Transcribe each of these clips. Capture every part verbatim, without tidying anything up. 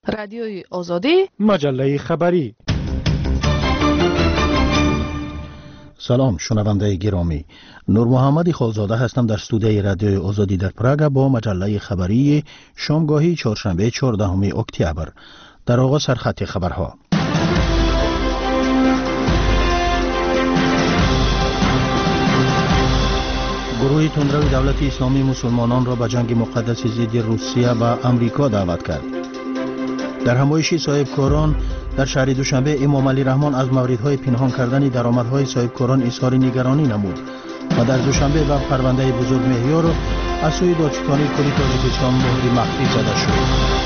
رادیوی آزادی، مجله خبری. سلام شنونده گرامی، نور محمد خالزاده هستم در استودیوی رادیوی آزادی در پراگ با مجله خبری شامگاهی چهارشنبه چهاردهم اکتبر. در آغاز سرخط خبرها. گروه تندرو دولت اسلامی مسلمانان را به جنگ مقدس ضد روسیه و امریکا دعوت کرد. در همایشی صاحبکاران در شهر دوشنبه امام علی رحمان از موردهای پنهان کردن درآمدهای صاحبکاران اظهار نگرانی نمود و در دوشنبه و پرونده بزرگ مهیار از سوی دادستانی کلی تاجیکستان مهر مخفی زده شد.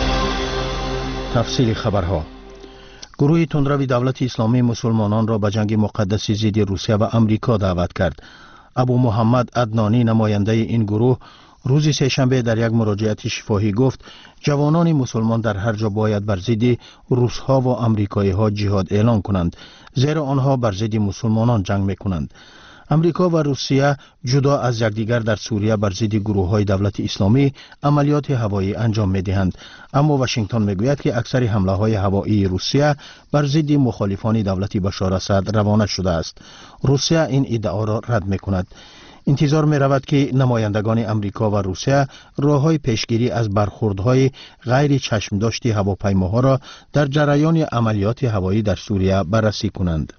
تفصیل خبرها. گروه تندرو دولت اسلامی مسلمانان را به جنگ مقدس ضد روسیه و امریکا دعوت کرد. ابو محمد عدنانی نماینده این گروه روز سه‌شنبه در یک مراجعه شفاهی گفت جوانان مسلمان در هر جا باید بر ضد روس‌ها و آمریکایی‌ها جهاد اعلان کنند، زیرا آنها بر ضد مسلمانان جنگ می‌کنند. امریکا و روسیه جدا از یکدیگر در سوریه بر ضد گروه‌های دولت اسلامی عملیات هوایی انجام می‌دهند، اما واشنگتن می‌گوید که اکثر حمله‌های هوایی روسیه بر ضد مخالفان دولت بشار اسد روانه شده است. روسیه این ادعا را رد می‌کند. انتظار می رود که نمایندگان امریکا و روسیه راه‌های پیشگیری از برخوردهای غیر چشمداشتی هواپیماها را در جریان عملیات هوایی در سوریه بررسی کنند.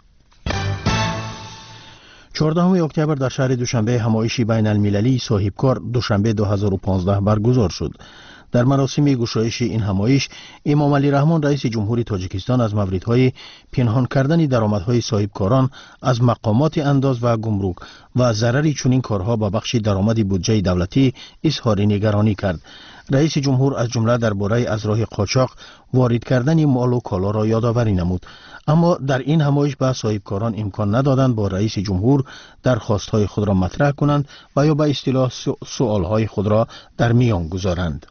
چهاردهم اکتبر در شهر دوشنبه همایشی بین المللی صاحبکار دوشنبه دو هزار و پانزده برگزار شد. در مراسم گشایش این همایش امام علی رحمان رئیس جمهوری تاجیکستان از موردهای پنهان کردن درآمدهای صاحبکاران از مقامات انداز و گمرک و ضرری چنین کارها به بخش درآمد بودجه دولتی اظهار نگرانی کرد. رئیس جمهور از جمله درباره از راه قاچاق وارد کردن مال و کالا را یادآوری نمود، اما در این همایش به صاحبکاران امکان ندادند با رئیس جمهور درخواست‌های خود را مطرح کنند و یا به اصطلاح سؤال‌های خود را در میان گذارند.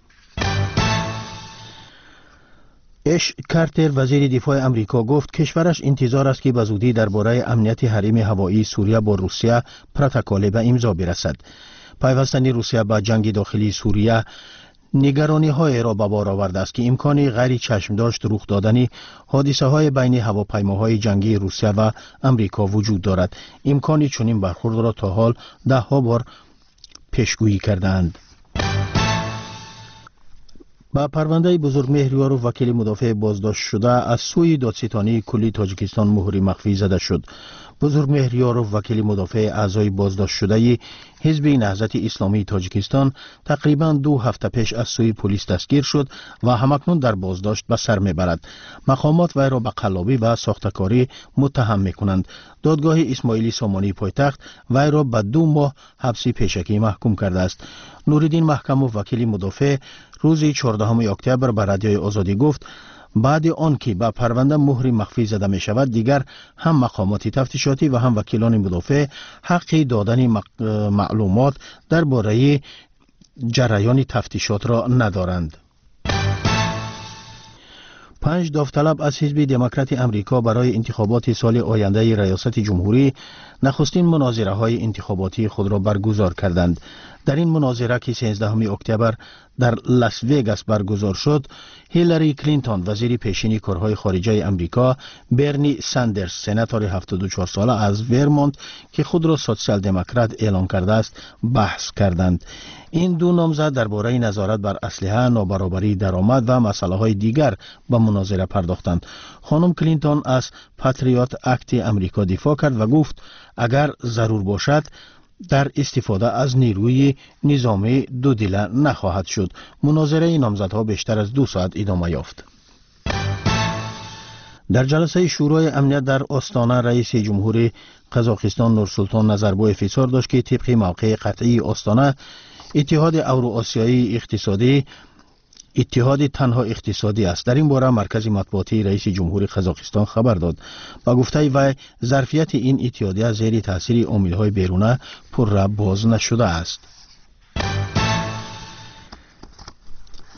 اش کارتر وزیر دفاع امریکا گفت کشورش انتظار است که به زودی درباره امنیت حریم هوایی سوریه با روسیه پروتکل به امضا برسد. پیوستن روسیه به جنگ داخلی سوریه نگرانی های را به بار آورده است که امکان غیر چشم داشت رخ دادن حادثه های بین هواپیماهای جنگی روسیه و امریکا وجود دارد. امکان چنین برخورد را تا حال ده ها بار پیشگویی کردند. با پرونده بزرگ مهریارو وکیل مدافع بازداشت شده از سوی دادستانی کلی تاجیکستان مهر مخفی زده شد. بزرگ مهریارو وکیل مدافع اعضای بازداشت شده حزب نهضت اسلامی تاجیکستان تقریبا دو هفته پیش از سوی پلیس دستگیر شد و همکنون در بازداشت به سر میبرد. مقامات وی را به قلابی و ساختکاری متهم میکنند. دادگاه اسماعیلی سامانی پایتخت وی را به دو ماه حبس پیشکی محکوم کرده است. نوردین محکم و وکیل مدافع روز چهاردهم اکتبر به رادیوی آزادی گفت بعد آن که به پرونده مهر مخفی زده می شود دیگر هم مقامات تفتیشاتی و هم وکیلان مدافع حق دادن معلومات درباره جریان تفتیشات را ندارند. پنج داوطلب از حزب دموکرات امریکا برای انتخابات سال آینده ریاست جمهوری نخستین مناظره های انتخاباتی خود را برگزار کردند. در این مناظره که سیزدهم اکتبر در لاس وگاس برگزار شد، هیلاری کلینتون وزیر پیشین کارهای خارجه امریکا، برنی ساندرز سناتور هفتاد و چهار ساله از ورمونت که خود را سوسیال دموکرات اعلان کرده است بحث کردند. این دو نامزد درباره نظارت بر اسلحه، نابرابری درآمد و مسائل دیگر به مناظره پرداختند. خانم کلینتون از پاتریوت اکت امریکا دفاع کرد و گفت اگر ضرور باشد در استفاده از نیروی نظامی دو دله نخواهد شد. مناظره نامزدها بیشتر از دو ساعت ادامه یافت. در جلسه شورای امنیت در آستانه رئیس جمهوری قزاقستان نورسولطان نظربایف اظهار داشت که طبق موقع قطعی آستانه اتحاد اوراسیایی اقتصادی اتحاد تنها اقتصادی است. در این باره مرکز مطبوعاتی رئیس جمهوری قزاقستان خبر داد و گفته وی ظرفیت این اتحادیه زیر تاثیر عامل‌های بیرونه پر باز نشده است.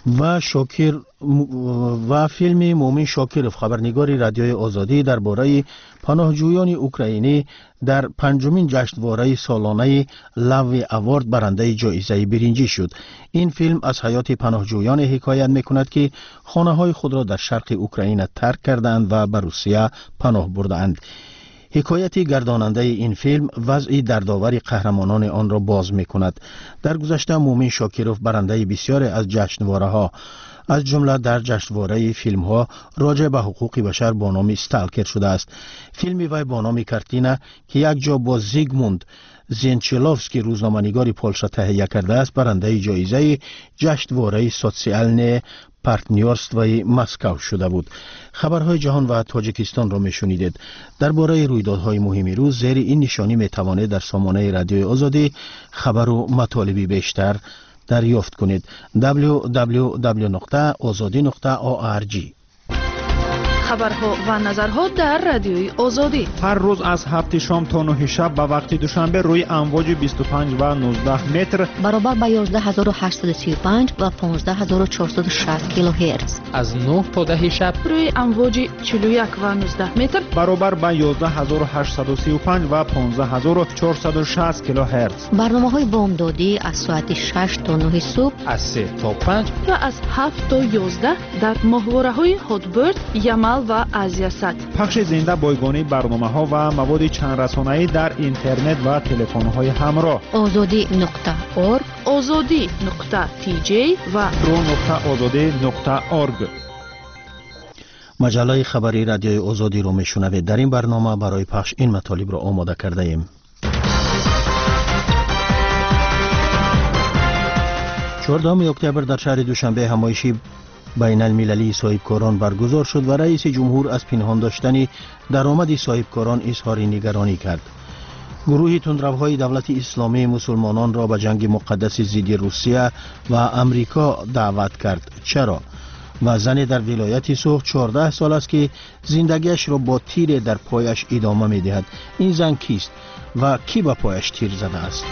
و شاکر و فیلم مومن شاکرف خبرنگار رادیوی آزادی درباره پناهجویان اوکراینی در پنجمین جشنواره سالانه لاوی اوارد برنده جایزه برنجی شد. این فیلم از حیات پناهجویان حکایت میکند که خانه‌های خود را در شرق اوکراین ترک کردند و به روسیه پناه بردند. حکایت گرداننده این فیلم وضع دردآور قهرمانان آن را باز می‌کند. در گذشته مومن شاکرف برنده بسیاری از جشنواره‌ها از جمله در جشنواره فیلم‌ها راجع به حقوق بشر با نام استالکر شده است. فیلم وی با نام کارتینا که یک جا با زیگموند زینچلوفسکی روزنامه‌نگار پولشا تهیه کرده است برنده جایزه جشنواره سوسیالنه پارتنرستوی مسکو شده بود. خبرهای جهان و تاجیکستان را میشنیدید. درباره رویدادهای مهم روز زیر این نشانی میتوانید در سامانه رادیوی آزادی خبر و مطالبی بیشتر دریافت کنید. دبلیو دبلیو دبلیو نقطه آزادی نقطه او ار جی. خبرها و نظرها در رادیوی آزادی هر روز از هفت شام تا نه شب به وقت دوشنبه روی امواج بیست و پنج و نوزده متر برابر با یازده هزار و هشتصد و سی و پنج و پانزده هزار و چهارصد و شصت کیلوهرتز از نه تا ده شب روی امواج چهل و یک و نوزده متر برابر با یازده هزار و هشتصد و سی و پنج و پانزده هزار و چهارصد و شصت کیلوهرتز. برنامه‌های بامدادی از ساعت شش تا نه صبح، از سه تا پنج و از هفت تا یازده در ماهواره‌های هاتبرد، یمل و آزیاسات. پخش زنده بایگانی برنامه‌ها و مواد چند رسانه‌ای در اینترنت و تلفن‌های همراه. آزادی نقطه اورگ، آزادی نقطه تی جی و رو نقطه آزادی نقطه اورگ. مجله خبری رادیوی آزادی رو میشنوید. در این برنامه برای پخش این مطالب را آماده کرده ایم. چهاردهم اکتبر در شهر دوشنبه همایشی بین المللی صاحبکاران برگزار شد و رئیس جمهور از پنهان داشتن درآمد صاحبکاران اظهار نگرانی کرد. گروه تندروهای دولت اسلامی مسلمانان را به جنگ مقدس ضد روسیه و امریکا دعوت کرد. چرا؟ و زن در ولایت سوخ چهارده سال است که زندگیش را با تیر در پایش ادامه می دهد. این زن کیست و کی به پایش تیر زده است؟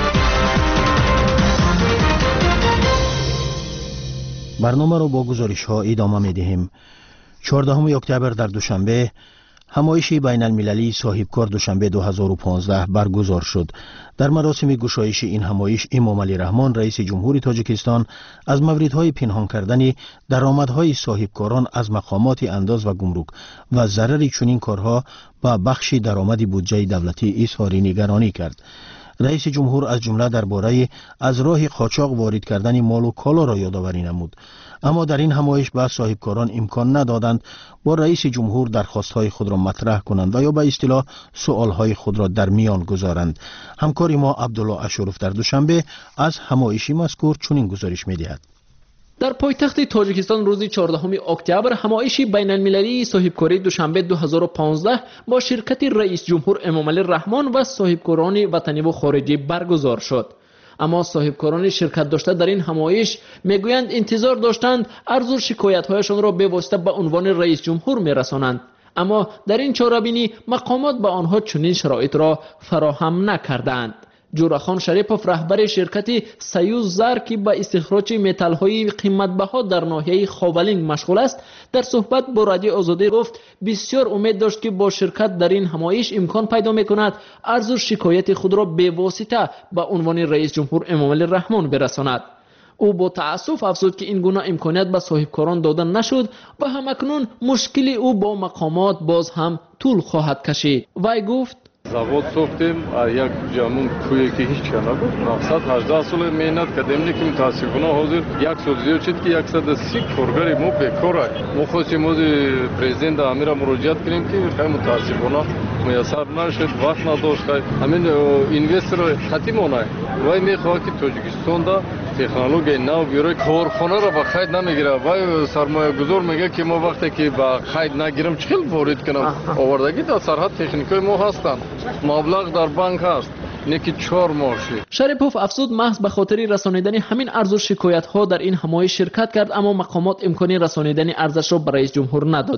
برنامه را با گزارش ها ادامه می دهیم. چهاردهم اکتبر در دوشنبه همایش بین المللی صاحبکار دوشنبه دو هزار و پانزده برگزار شد. در مراسم گشایش این همایش امام علی رحمان رئیس جمهوری تاجیکستان از موردهای پنهان کردن درآمدهای صاحبکاران از مقامات انداز و گمرک و ضرر چنین کارها به بخش درآمد بودجه دولتی اظهار نگرانی کرد. رئیس جمهور از جمله درباره از راه قاچاق وارد کردن مال و کالا را یادآوری نمود. اما در این همایش به صاحبکاران امکان ندادند با رئیس جمهور درخواست‌های خود را مطرح کنند و یا به اصطلاح سؤال‌های خود را در میان گذارند. همکار ما عبدالله اشرف در دوشنبه از همایشی مذکور چنین گزارش می‌دهد. در پایتخت تاجیکستان روز چهاردهم اکتبر همایشی بین المللی صاحبکاری دوشنبه دو هزار و پانزده با شرکت رئیس جمهور امام علی رحمان و صاحبکاران وطنی و خارجی برگزار شد. اما صاحبکاران شرکت داشته در این همایش میگویند انتظار داشتند عرض و شکایت‌هایشان را به واسطه به عنوان رئیس جمهور میرسانند، اما در این چاره‌بینی مقامات به آنها چنین شرایط را فراهم نکردند. جورخان شریپوف رهبر شرکت سیوز زر که به استخراج متال‌های قیمت‌بها در ناحیه خاولینگ مشغول است در صحبت با رادیو آزادی گفت بسیار امید داشت که با شرکت در این همایش امکان پیدا می‌کند عرض و شکایت خود را به واسطه به عنوان رئیس جمهور امام علی رحمان برساند. او با تأسف افزود که این گونه امکانیت به صاحبکاران داده نشد و همکنون مشکل او با مقامات باز هم طول خواهد کشید. وی گفت завод сохтем, а як ҷамун кӯе ки ҳеҷ ка набуд. мақсад ҳаждаҳ сола меҳнат кардем, лекин мутаассифона ҳозир як сол зиёд шуд ки яксад си коргари мо бекора. мо хостем ҳозир президент амира муроҷиат кардем ки хай мутаассифона муяссар нашуд, вақт надошт. ҳамин инвестор хатим онай. вай мехоҳад ки тоҷикистонда технологияи нав биёрад, корхонаро ба қайд намегирад. вай сармоягузор мегӯяд ки мо вақте ки ба қайд нагирам чӣ хел ворид кунам? овардаги дар сарҳад техникаи мо ҳастанд. مبلغ در بانک هست نکی چهار ماهی. شریپوف افزود محض به خاطر رسانیدن همین عرض و شکایت ها در این همایش شرکت کرد، اما مقامات امکانی رسانیدن عرضش را به رئیس جمهور ندادند.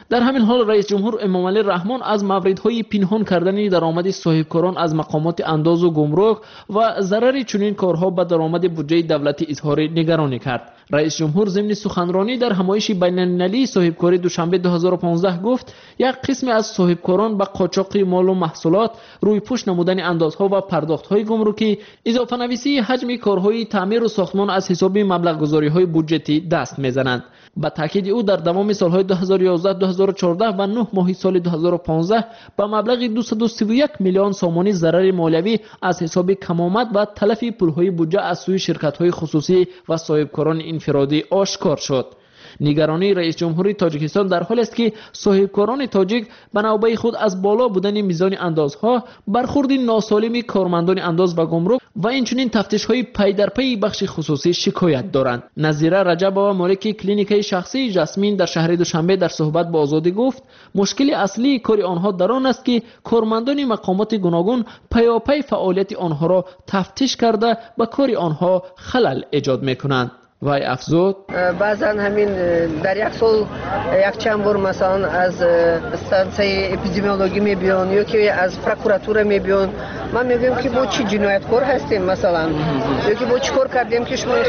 در همین حال رئیس جمهور امامعلی رحمان از موردهای پنهان کردن درآمد صاحبکاران از مقامات انداز و گمرک و ضرر چنین کارها به درآمد بودجه دولتی اظهار نگرانی کرد. رئیس جمهور ضمن سخنرانی در همایش بین‌المللی صاحبکاری دوشنبه دو هزار و پانزده گفت یک قسم از صاحبکاران به قاچاق مال و محصولات، روی پوش نمودن اندازها و پرداخت‌های گمرکی، اضافه نویسی حجم کارهای تعمیر و ساختمان از حساب مبلغ گذاری‌های بودجتی دست می‌زنند. با تاکید او در دوام سالهای دو هزار و یازده دو هزار و چهارده و نه ماه سال دو هزار و پانزده با مبلغ دویست و سی و یک میلیون سامانی ضرر مالیوی از حساب کمامت و تلف پولهای بودجه از سوی شرکت‌های خصوصی و صاحبکاران انفرادی آشکار شد. نگرانی رئیس جمهوری تاجیکستان در حال است که صاحبکاران تاجیک به نوبه خود از بالا بودن میزان اندازها، برخورد ناسالم کارمندان انداز و گمرک و اینچنین تفتیش‌های پی در پی بخش خصوصی شکایت دارند. نظیره رجب و مالک کلینیکای شخصی جاسمین در شهر دوشنبه در صحبت با آزادی گفت مشکل اصلی کار آنها در آن است که کارمندان مقامات گوناگون پیاپی فعالیت آنها را تفتیش کرده به کار آنها خلل ایجاد می‌کنند. وای افزود بعضا همین در یک سال یک چند بار مثلا از استانسیه اپیدمیولوژی میبیان یا که از پروکراتور میبیان. ما میگیم که با چی جنایتکار هستیم مثلا یا که با چی کار کردیم که شما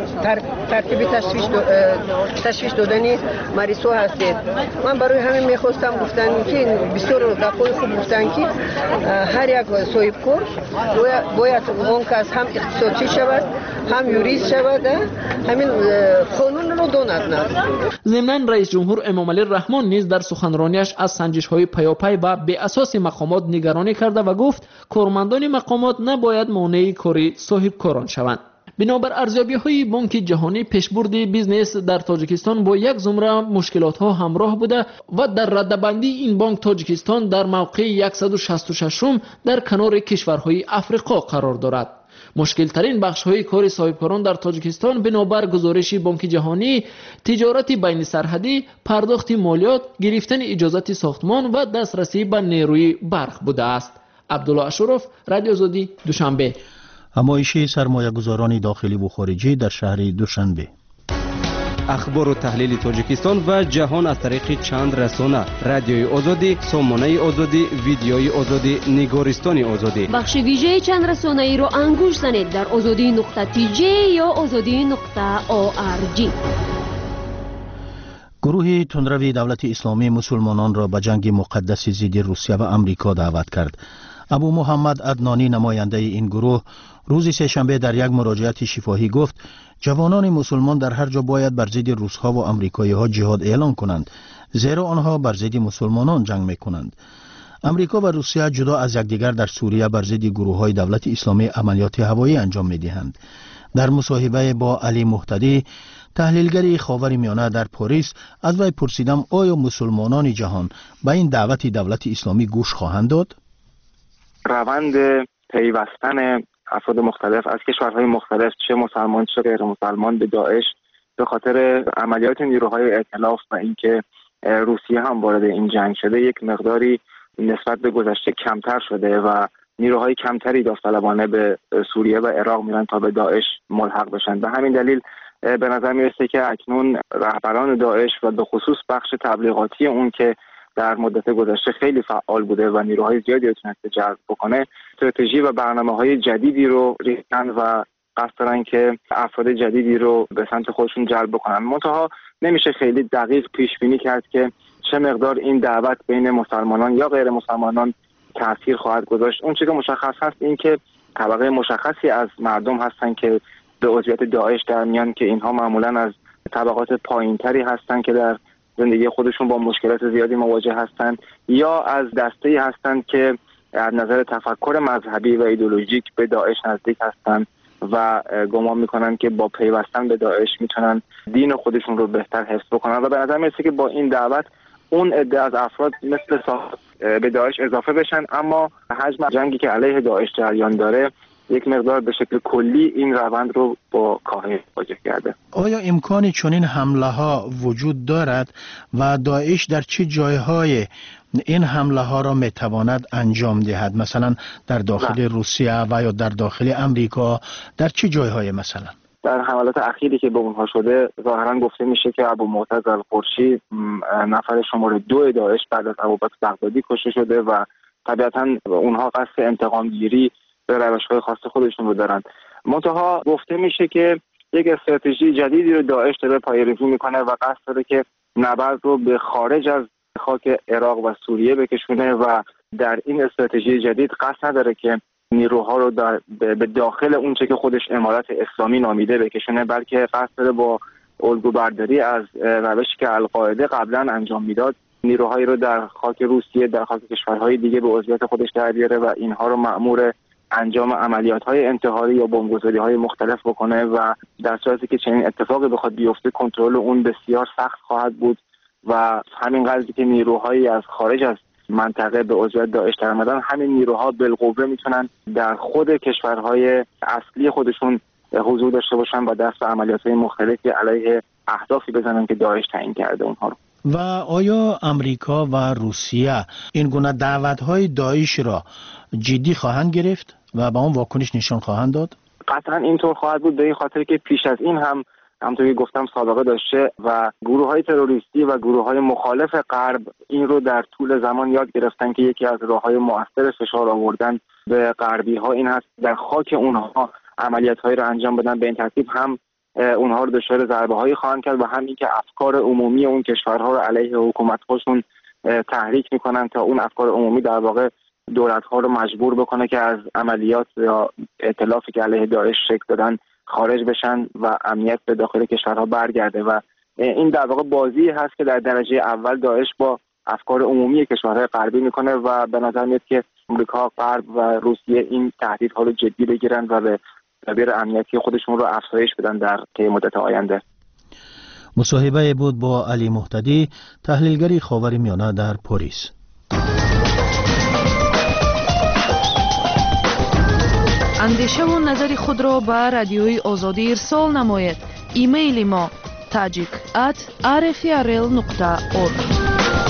ترتیبی تشویش تشویش دادنی مریضا هستید. من برای همین میخواستم گفتن که بسیار دفعه خوب گفتن که هر یک صاحبکار باید اون کس هم اقتصادی شود هم یوریست شود، همین قانون رو داند. ضمن رئیس جمهور امامعلی رحمان نیز در سخنرانیش از سنجش‌های پیاپی و بی اساس مقامات نگرانی کرده و گفت کارمندان مقامات نباید مانع کاری صاحبکاران شوند. بنابر ارزیابی‌های بانک جهانی پیشبرد بیزنس در تاجیکستان با یک زمره مشکلات‌ها همراه بوده و در رده‌بندی این بانک تاجیکستان در موقع صد و شصت و شش در کنار کشورهای افریقا قرار دارد. مشکل ترین بخش های کار صاحبکاران در تاجیکستان بنابر گزارش بانک جهانی تجارت بین سرحدی، پرداخت مالیات، گرفتن اجازت ساختمان و دسترسی به نیروی برق بوده است. عبدالله اشرف، رادیو آزادی، دوشنبه. همایش سرمایه‌گذاران داخلی و خارجی در شهر دوشنبه. اخبار و تحلیل تاجیکستان و جهان از طریق چند رسانه: رادیوی آزادی، سامانه آزادی، ویدیوی آزادی، نگارستان آزادی. بخش ویژه چند رسانه ای را انگوش زنید در آزادی نقطه تی جی یا آزادی نقطه او آر جی. گروه تندروی دولت اسلامی مسلمانان را به جنگ مقدس ضد روسیه و امریکا دعوت کرد. ابو محمد عدنانی نماینده این گروه روز سه‌شنبه در یک مراجعه شفاهی گفت جوانان مسلمان در هر جا باید بر ضد روس‌ها و آمریکایی‌ها جهاد اعلان کنند، زیرا آنها بر ضد مسلمانان جنگ می‌کنند. امریکا و روسیه جدا از یکدیگر در سوریه بر ضد گروه‌های دولت اسلامی عملیات هوایی انجام می‌دهند. در مصاحبه با علی مهتدی، تحلیلگر خاورمیانه در پاریس، از وی پرسیدم آیا مسلمانان جهان به این دعوت دولت اسلامی گوش خواهند داد؟ روند پیوستن افراد مختلف از کشورهای مختلف، چه مسلمان چه غیر مسلمان، به داعش به خاطر عملیات نیروهای ائتلاف و اینکه روسیه هم وارد این جنگ شده یک مقداری نسبت به گذشته کمتر شده و نیروهای کمتری داوطلبانه به سوریه و عراق میرن تا به داعش ملحق بشن. به همین دلیل به نظر میرسه که اکنون رهبران داعش و به خصوص بخش تبلیغاتی اون که در مدت گذشته خیلی فعال بوده و نیروهای زیادی رو تونسته جلب بکنه، استراتژی و برنامه‌های جدیدی رو ریختن و قصد دارن که افراد جدیدی رو به سمت خودشون جلب بکنن. منتها نمیشه خیلی دقیق پیش بینی کرد که چه مقدار این دعوت بین مسلمانان یا غیر مسلمانان تاثیر خواهد گذاشت. اون چیزی که مشخص هست این که طبقه مشخصی از مردم هستن که به عضویت داعش در میان، که اینها معمولا از طبقات پایینتری هستن که در زندگی خودشون با مشکلات زیادی مواجه هستند، یا از دسته‌ای هستند که از نظر تفکر مذهبی و ایدئولوژیک به داعش نزدیک هستند و گمان میکنن که با پیوستن به داعش میتونن دین خودشون رو بهتر حفظ بکنن. و به نظر میرسه که با این دعوت اون عده از افراد مثل صاحب به داعش اضافه بشن، اما حجم جنگی که علیه داعش جریان داره یک مقدار به شکل کلی این روند رو با کاهش واجه کرده. آیا امکانی چنین حمله ها وجود دارد و داعش در چه جایهای این حمله ها را میتواند انجام دهد؟ مثلا در داخل نه. روسیه و یا در داخل امریکا، در چه جایهای مثلا؟ در حملات اخیری که به اونها شده ظاهرا گفته میشه که ابو معتز القرشی نفر شماره دو داعش بعد از ابوبکر بغدادی کشته شده و طبیعتا اونها قصد انتقام گیری به روش‌های خاص خودشون رو دارن. منتها گفته میشه که یک استراتژی جدیدی رو داعش داره پایه‌ریزی میکنه و قصد داره که نبرد رو به خارج از خاک عراق و سوریه بکشونه و در این استراتژی جدید قصد نداره که نیروها رو در به داخل اونچه که خودش امارت اسلامی نامیده بکشونه، بلکه قصد داره با الگوبرداری از روشی که القاعده قبلا انجام میداد نیروهایی رو در خاک روسیه، در خاک کشورهای دیگه به عضویت خودش در بیاره و اینها رو مأمور انجام عملیات‌های انتحاری یا بمبگذاری‌های مختلف بکنه و در صورتی که چنین اتفاقی بخواد بیفته کنترل اون بسیار سخت خواهد بود و همین قضیه که نیروهایی از خارج از منطقه به عضویت داعش در آمدن، همین نیروها بالقوه میتونن در خود کشورهای اصلی خودشون حضور داشته باشن و دست به عملیات‌های مختلفی علیه اهدافی بزنن که داعش تعیین کرده اونها رو. و آیا امریکا و روسیه این گونه دعوت‌های داعش را جدی خواهند گرفت و با اون واکنش نشان خواهند داد؟ قطعا اینطور خواهد بود، به این خاطر که پیش از این هم همونطور که گفتم سابقه داشته و گروه‌های تروریستی و گروه‌های مخالف غرب این رو در طول زمان یاد گرفتن که یکی از راه‌های مؤثر فشار آوردن به غربی‌ها این هست در خاک اونها عملیات‌هایی رو انجام بدن. به این ترتیب هم اونها رو دچار ضربه‌هایی خواهند کرد و همین که افکار عمومی اون کشورها رو علیه حکومت خودشون تحریک می‌کنن تا اون افکار عمومی در واقع دولت‌ها رو مجبور بکنه که از عملیات یا ائتلافی که علیه داعش شکل دادن خارج بشن و امنیت به داخل کشورها برگرده و این در واقع بازی هست که در درجه اول داعش با افکار عمومی کشورهای غربی میکنه و به نظر میاد که آمریکا، غرب و روسیه این تهدیدها رو جدی بگیرن و به تدبیر امنیتی خودشون رو افزایش بدن در طی مدت آینده. مصاحبه بود با علی مهتدی، تحلیلگری خاورمیانه در پاریس. اندیشه و نظر خود را به رادیوی آزادی ارسال نماید. ایمیل ما تاجیک ات آر اف ای ار ال نقطه اورگ.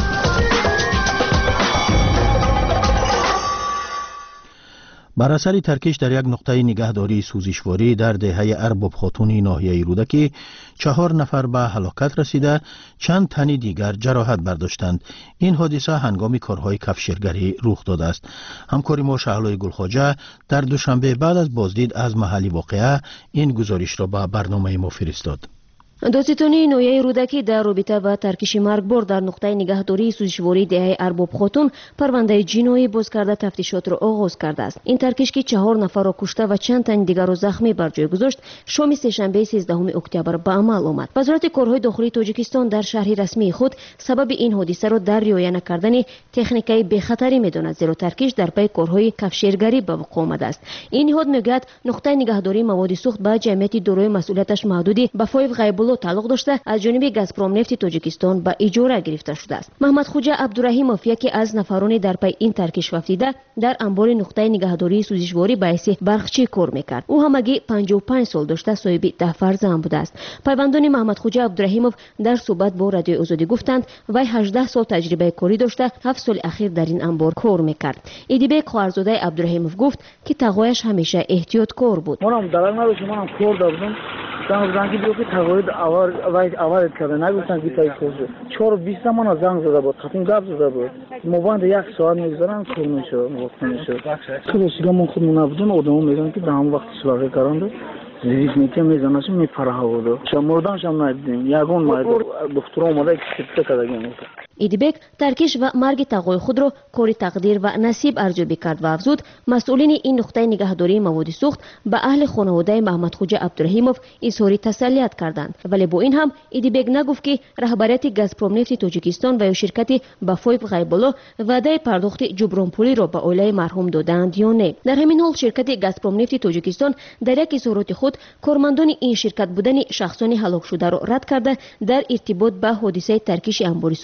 بر اثر ترکش در یک نقطه نگهداری سوزشواری در دهه ارباب خاتون ناحیه رودکی چهار نفر به هلاکت رسیده، چند تن دیگر جراحت برداشتند. این حادثه هنگام کارهای کفشیرگری رخ داده است. همکاری ما شهلای گلخواجه در دوشنبه بعد از بازدید از محل واقعه این گزارش را به برنامه ما فرستاد. دادستانی ناحیه رودکی در رابطه با ترکش مرگبار در نقطه نگهداری سوزشواری دهه ارباب خاتون پرونده جنایی باز کرده تفتیشات را آغاز کرده است. این ترکش که چهار نفر را کشته و چند تن دیگر را زخمی بر جای گذاشت، شام سه‌شنبه سیزدهم اکتبر به عمل آمد. وزارت کارهای داخلی تاجیکستان در شرح رسمی خود سبب این حادثه را در رعایت نکردن تکنیکای بخطری می‌داند، زیرا ترکش در پی کارهای کفشیرگری به وقوع آمده است. این نهاد میگوید نقطه نگهداری مواد سوخت با جمعیت دارای مسئولیتش محدودی به فایو غیب‌الله تعلق داشته از جانب گازپروم نفت تاجیکستان به اجاره گرفته شده است. محمد خوجا عبدالرحیموف یکی از نفرانی در پی این ترکش وفدیده در انبار نقطه نگهداری سوزشواری به حیث برقچی کار میکرد. او همگی پنجاه و پنج سال داشته، صاحب ده فرزند بوده است. پیوندان محمد خوجا عبدالرحیموف در صحبت با رادیو آزادی گفتند وی هجده سال تجربه کاری داشته، هفت سال اخیر در این انبار کار میکرد. ایدیبک خواهرزاده عبدالرحیموف گفت که تقویش همیشه احتیاط کار بود. منم درنگ نداشتم، منم کار داشتم. زنگ زنگی بیو که تقوید آور وای آورد کرده، نگفتن که تای کوزه چهار و بیست من زنگ زده بود، خطین گپ زده بود. موبایل یک ساعت میگذارن کار میشه، وقت میشه. کلاسیکا من خودمون نبودن، آدمو میگن که به هم وقت سلاغه کردند. زیست میتیم میزناشیم میپره بود. شما مردانش هم ندیدیم. یگان ما دکتر اومده که چه کردیم. ایدیبک ترکش و مرگ تقوی خود را کاری تقدیر و نصیب ارزیابی کرد و افزود مسئولین این نقطه نگهداری مواد سوخت به اهل خانواده محمد خوجا عبدالرحیموف اظهار تسلیت کردند، ولی با این هم ایدیبک نگفت که رهبریت گازپروم نفت تاجیکستان و یا شرکت بافویب غیب‌الله وعده پرداخت جبران پولی را به عائله مرحوم دادند یا نه. در همین حال شرکت گازپروم نفت تاجیکستان در یک اظهارات خود کارمندان این شرکت بودن شخصان هلاک شده را رد کرده در ارتباط با حادثه ترکش انبار سوخت گفت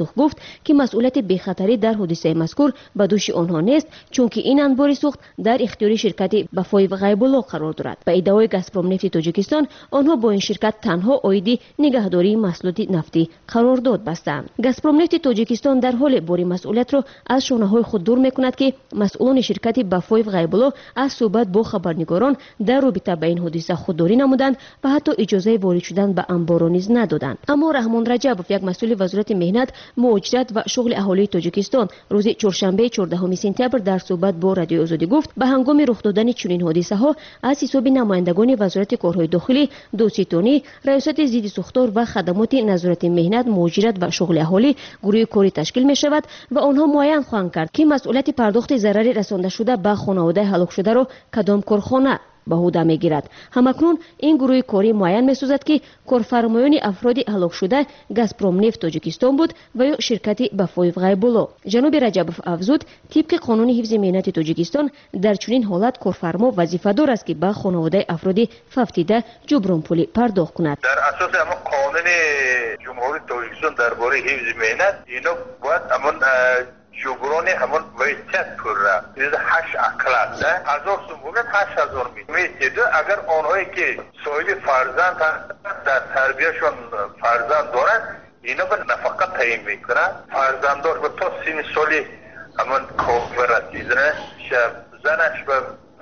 که مسئولیت بی‌خطری در حادثه مذکور به دوش آنها نیست، چون که این انبار سوخت در اختیار شرکت وفای غیب‌الله قرار دارد. به ادعای گازپروم نفت تاجیکستان، آنها با این شرکت تنها عاید نگهداری محصولات نفتی قرارداد بستند. گازپروم نفت تاجیکستان در حال باری مسئولیت را از شانه‌های خود دور می‌کند که مسئولان شرکت وفای غیب‌الله از صحبت با خبرنگاران در رابطه با این حادثه خودداری نمودند و حتی اجازه وارد شدن به انبار را نیز ندادند. اما رحمان رجبوف، یک مسئول وزارت مهنت، مهاجرت و شغل اهالی تاجیکستان، روز چهارشنبه چهاردهم سپتامبر در صحبت با رادیوی آزادی گفت به هنگام رخ دادن چنین حادثه ها از حساب نمایندگان وزارت کارهای داخلی، دادستانی، ریاست ضد سوختار و خدمات نظارت مهنت، مهاجرت و شغل اهالی گروه کاری تشکیل می شود و آنها معین خواهند کرد که مسئولیت پرداخت ضرر رسانده شده به خانواده هلاک شده را کدام کارخانه به عهده میگیرد. همکنون این گروه کاری معین می‌سازد که کارفرمایان افراد هلاک شده گازپروم نفت تاجیکستان بود و یا شرکت وفای غیب‌الله. جناب رجبوف افزود طبق قانون حفظ مهنت تاجیکستان در چنین حالت کارفرما وظیفه‌دار است که به خانواده افراد ففتیده جبران پولی پرداخت کند. در اساس اما قانون جمهوری تاجیکستان درباره حفظ مهنت اینا باید اما جبران همون ویچت پر را این هشت اقلت ده هزار سوم بگن هشت هزار می میتیده اگر آنهایی که صاحب فرزند در تربیهشون فرزند دارن اینا به نفقه تعیین میکنن. فرزنددار به تا سین سالی همون کافر رسیدنه شب زنش به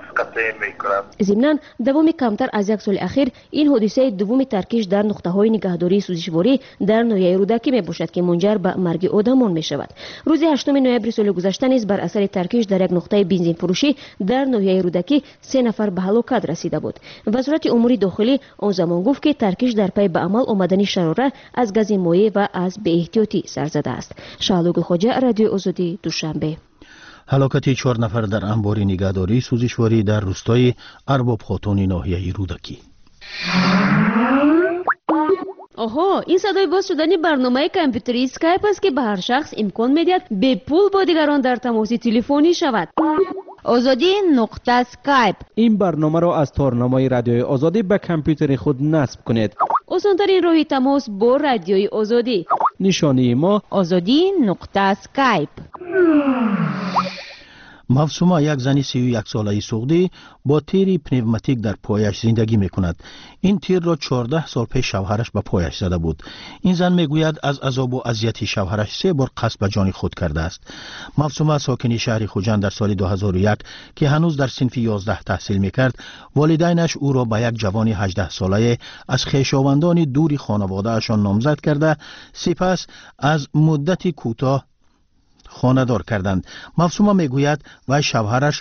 ضمناً دوام کمتر از یک سال اخیر این حادثه دوم ترکیش در نقطه‌های نگهداری سوزشواری در ناحیه رودکی میباشد که منجر به مرگ آدمان میشود. روز هشتم نوامبر سال گذشته نیز بر اثر ترکیش در یک نقطه بنزین فروشی در ناحیه رودکی سه نفر به هلاکت رسیده بود. وزارت امور داخلی آن زمان گفت که ترکیش در پی به عمل آمدن شراره از گاز مایع و از بی‌احتیاطی سر زده است. شعلوگ خواجه، رادیو آزادی، دوشنبه. هلاکت چهار نفر در انبار نگهداری سوزشواری در روستای ارباب خاتون ناحیه رودکی. آها، این صدای باز شدن برنامه کامپیوتری اسکایپ است که به هر شخص امکان میدهد به پول با دیگران در تماس تلفنی شود. آزادی نقطه اسکایپ. این برنامه را از تارنمای رادیوی آزادی به کامپیوتر خود نصب کنید. آسان‌ترین راه تماس با رادیوی آزادی. نشانی ما آزادی نقطه اسکایپ. مفسومه، یک زن سی و یک ساله سعودی با تیری پنوماتیک در پایش زندگی میکند. این تیر را چهارده سال پیش شوهرش به پایش زده بود. این زن میگوید از عذاب و اذیت شوهرش سه بار قصد به جان خود کرده است. مفسومه ساکن شهر خوجند در سال دو هزار و یک که هنوز در صنف یازده تحصیل میکرد، والدینش او را به یک جوان هجده ساله از خویشاوندان دوری خانواده اشان نامزد کرده، سپس از مدتی کوتاه خانه‌دار کردند. مفسومه میگوید و شوهرش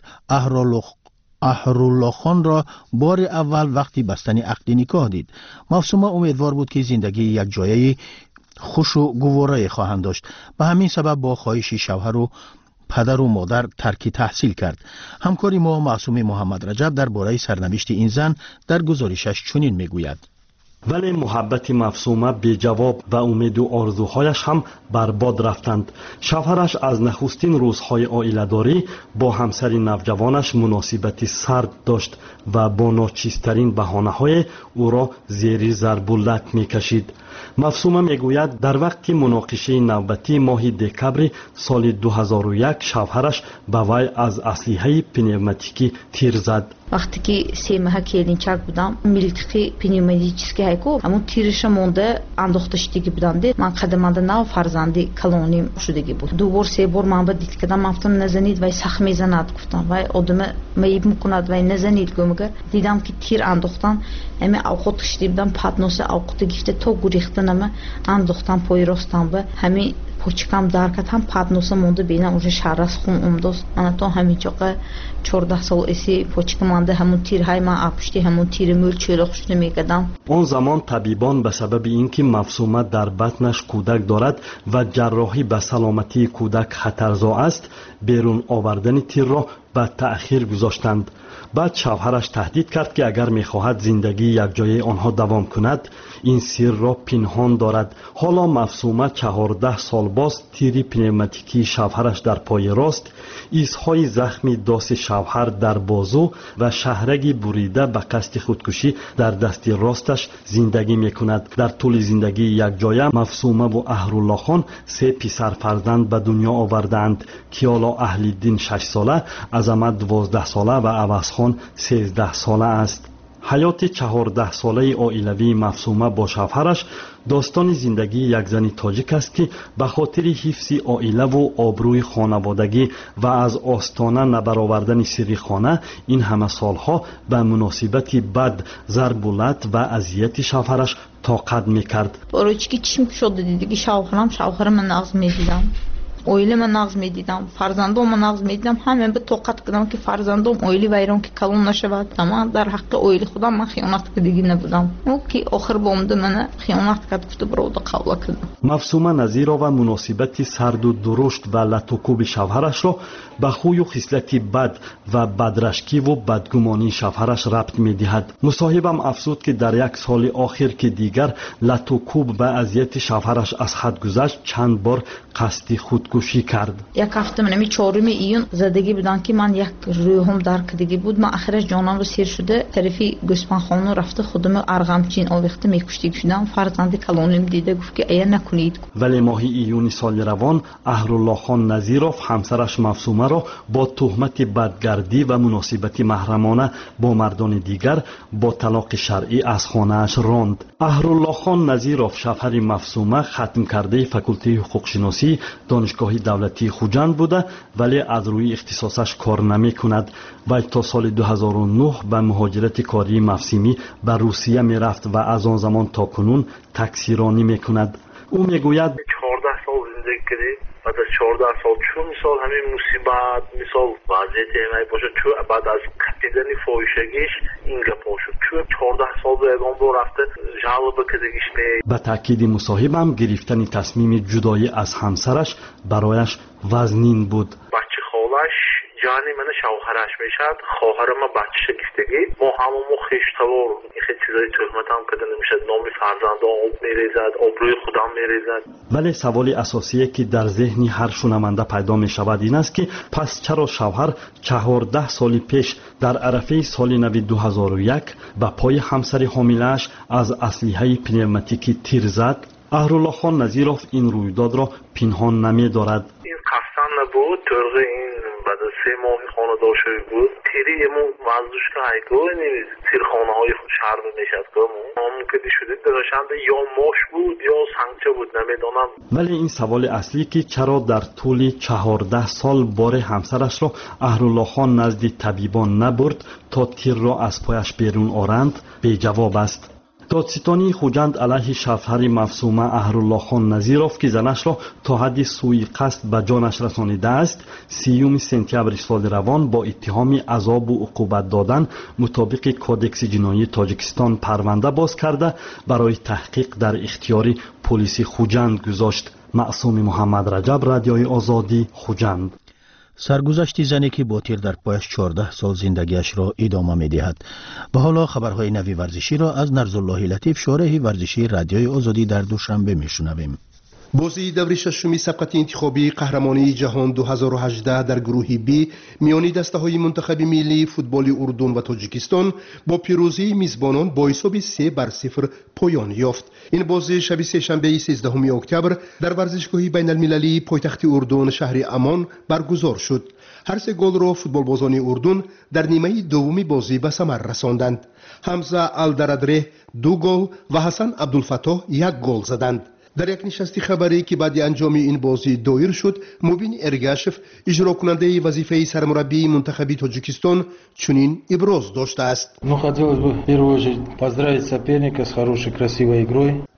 احرالله خان را بار اول وقتی بستن عقد نکاح دید. مفسومه امیدوار بود که زندگی یک جایه خوش و گواره خواهند داشت. به همین سبب با خواهش شوهر و پدر و مادر ترک تحصیل کرد. همکاری ما معصوم محمد رجب درباره سرنوشت این زن در گزارشش چنین میگوید. ولی محبت مفسومه بی جواب و امید و آرزوهایش هم برباد رفتند. شوهرش از نخستین روزهای عائله‌داری با همسر نوجوانش مناسبتی سرد داشت و با ناچیزترین بهانه‌های او را زیر ضرب و لت می‌کشید. مفسومه میگوید در وقت مناقشه نوبتی ماه دکبر سال دو هزار و یک شوهرش به وی از اسلحه پنوماتیکی تیر زد. وقتی که سه ماه کلینچک بودم میلتیقی پنوماتیکی هایکو همون تیرش مونده انداخته شدگی بودم. من قدمانده نو فرزندی کلونیم شدگی بود. دو بار سه بار من با دید کردم گفتم نزنید وای سخت میزند گفتم وای آدم میب میکند وای نزنید گفتم. دیدم که تیر انداختن امی اوقات کشیده بودم پاتنوس اوقات گفته تو گریختنم انداختن پای راستم به همین پوچکم درکت هم پاتنوس مونده بینم اونجا شرس خون اومدست. من تو همین جاقه چهارده سال اسی پوچک مانده همون تیرهای من اپشتی همون تیر مول چیرخش نمیکردم. اون زمان طبیبان به سبب اینکه مفسومه در بطنش کودک دارد و جراحی به سلامتی کودک خطرزا است بیرون آوردن تیر را به تأخیر گذاشتند. بعد شوهرش تهدید کرد که اگر میخواهد زندگی یکجایی آنها دوام کند این سر را پنهان دارد. حالا مفصومه چهارده سال باز تیری پنوماتیکی شوهرش در پای راست، ایزهای زخمی داست شوهر در بازو و شهرگی بریده به قصد خودکشی در دست راستش زندگی میکند. در طول زندگی یکجایی مفصومه و اهرالله خان سه پسر فرزند به دنیا آوردند. کیالا اهلیدین شش ساله، عظمت دوازده ساله و عوض خان سیزده ساله است. حیات چهارده ساله عائلوی مفصومه با شوهرش داستان زندگی یک زن تاجیک است که به خاطر حفظ عائله و آبروی خانوادگی و از آستانه نبرآوردن سر خانه این همه سالها به مناسبت بد، ضرب و لط و اذیت شوهرش طاقت میکرد. برای چی چیم شده دیدی که شوهرم شوهرم نقض میدیدم، اویلم نقض میدیدم، فرزندم نقض میدیدم، همین به طاقت کردم که فرزندم اویلی ویران که کلون نشود. اما در حق اویلی خودم من خیانت کردگی نبودم. او که آخر بامده من خیانت کرد گفته برو دا قبول کردم. مفصومه نظیرا و مناسبت سرد و درشت و لطوکوب شوهرش را به خوی و خصلت بد و بدرشکی و بدگمانی شوهرش ربط میدهد. مصاحبم افزود که در یک سال آخر که دیگر لطوکوب و اذیت شوهرش از حد گذشت چند بار قصد خودکشی کرد. یک هفته من می چهارم ایون زدگی بودن که من یک روحم درک کردگی بود. من آخرش جانم رو سیر شده طرفی گوسفند خانه رفته خودم ارغمچین آویخته میکشتی شدم. فرزند کلانیم دیده گفت که ایا نکنید. ولی ماه ایون سال روان اهرالله خان نظیروف همسرش مفصومه را با تهمت بدگردی و مناسبت محرمانه با مردان دیگر با طلاق شرعی از خانه‌اش راند. اهرالله خان نظیروف شوهر مفصومه ختم کرده فاکولته حقوق شناسی دانشگاه دولتی خوجند بوده ولی از روی اختصاصش کار نمی کند و تا سال دو هزار و نه به مهاجرت کاری مفصومی به روسیه می رفت و از آن زمان تا کنون تکثیرانی می کند. او می گوید چهارده سال زندگی کردیم، بعد از چهارده سال چون مثال همین مصیبت مثال وضعیت همه باشه چون بعد از قطیدن فاحشگیش این گپ شد چون چهارده سال به اگان با رفته جواب کدگیش می. به تاکید مصاحبم گرفتن تصمیم جدایی از همسرش برایش وزنین بود. بچه خالش جانی من شوهرش میشد، خواهر ما بچه گفتگی ما همون خیشتوار خیلی چیزای تهمت هم کده نمیشد، نام فرزند آب میریزد، آبروی خودم میریزد. ولی سوال اساسیه که در ذهن هر شنونده پیدا میشود این است که پس چرا شوهر چهارده سال پیش در عرفه سال نو دو هزار و یک به پای همسر حامله‌اش از اسلحه پنوماتیکی تیر زد؟ اهرالله خان نظیروف این رویداد را پنهان نمی دارد. این قصدن نبود، طرق این بعد از سه ماه خانه داشته بود تیری امون وزدوش که هایگاه نیست تیر خانه های شهر میشد که همون که شده درشند یا ماش بود یا سنگچه بود نمیدانم. ولی این سوال اصلی که چرا در طول چهارده سال بار همسرش را اهرالله خان نزد طبیبان نبرد تا تیر را از پایش بیرون آرند بی جواب است. دادستانی خوجند علیه شوهر مفصومه اهرالله خان نظیروف که زنش را تا حد سوء قصد به جانش رسانیده است سیوم سپتامبر سال روان با اتهام عذاب و عقوبت دادن مطابق کودکس جنایی تاجیکستان پرونده باز کرده برای تحقیق در اختیار پلیس خوجند گذاشت. معصوم محمد رجب، رادیوی آزادی، خوجند. سرگذشت زنی که با تیر در پایش چهارده سال زندگیش را ادامه می دهد. و حالا خبرهای نوی ورزشی را از نرزالله لطیف، شارح ورزشی رادیوی آزادی در دوشنبه می شنویم. بازی دور ششمی سبقت انتخابی قهرمانی جهان دو هزار و هجده در گروه بی میانی دسته‌های منتخب ملی فوتبال اردن و تاجیکستان با پیروزی میزبانان با حساب سه بر صفر پایان یافت. این بازی شب سه‌شنبه سیزدهم اکتبر در ورزشگاه بین المللی پایتخت اردن شهر امان برگزار شد. هر سه گل را فوتبالبازان اردن در نیمه دومی بازی به ثمر رساندند. حمزه الدردره دو گل و حسن عبدالفتاح یک گل زدند. در یک نشست خبری که بعد انجام این بازی دایر شد، مبین ارگاشف اجرا کننده وظیفه سرمربی منتخب تاجیکستان چنین ابراز داشته است. Ну, хотелось бы в первую очередь поздравить соперника с хорошей красивой игрой.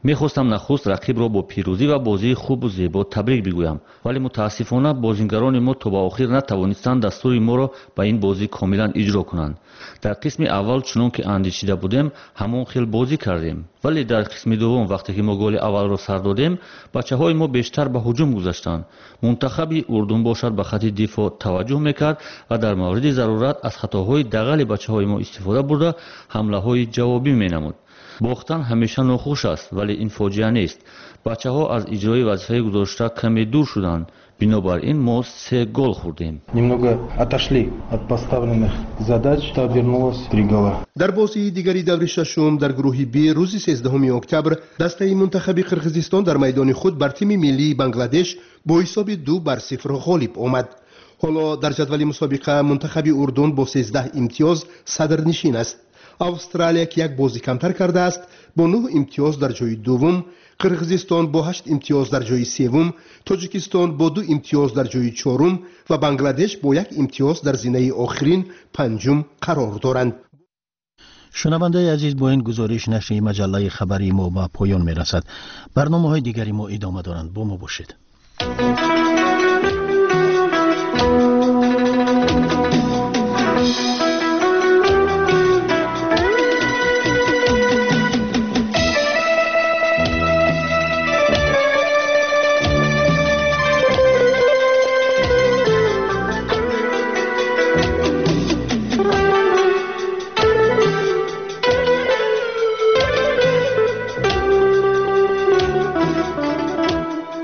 мехостам нахуст рақибро бо пирӯзӣ ва бозии хубу зебо табрик бигӯям, вале мутаассифона бозингарони мо то ба охир натавонистанд дастури моро ба ин бозӣ комилан иҷро кунанд. дар қисми аввал чунон ки андешида будем ҳамон хел бозӣ кардем, вале дар қисми дуввум вақте ки мо голи аввалро сар додем бачаҳои мо бештар ба ҳуҷум гузаштанд. мунтахаби урдун бошад ба хати дифоъ таваҷҷӯҳ мекард ва дар мавриди зарурат аз хатоҳои дағали бачаҳои мо истифода бурда ҳамлаҳои ҷавобӣ менамуд. бохтан ҳамеша нохуш аст, вале ин фоҷиа нест. бачаҳо аз иҷрои вазифаи гузошта каме дур шуданд, бинобар ин мо се гол хӯрдем. Немного отошли от поставленных задач, то вернулось три гола. дар бозии дигари даври шашум дар гурӯҳи Б рӯзи сезддаҳуми октябр дастаи мунтахаби Қирғизистон дар майдони худ бар тими миллии Бангладеш бо ҳисоби ду бар сифр ғолиб омад. ҳоло дар ҷадвали мусобиқа мунтахаби урдун бо сездаҳ имтиёз садрнишин аст. австралия ки як бозӣ камтар кардааст бо нӯҳ имтиёз дар ҷои дуввум, Қирғизистон бо ҳашт имтиёз дар ҷои севум, Тоҷикистон бо ду имтиёз дар ҷои чорум ва Бангладеш бо як имтиёз дар зинаи охирин панҷум қарор доранд. шунавандаи азиз, бо ин гузориш нашри маҷаллаи хабари мо ба поён мерасад. барномаҳои дигари мо идома доранд. бо мо бошед.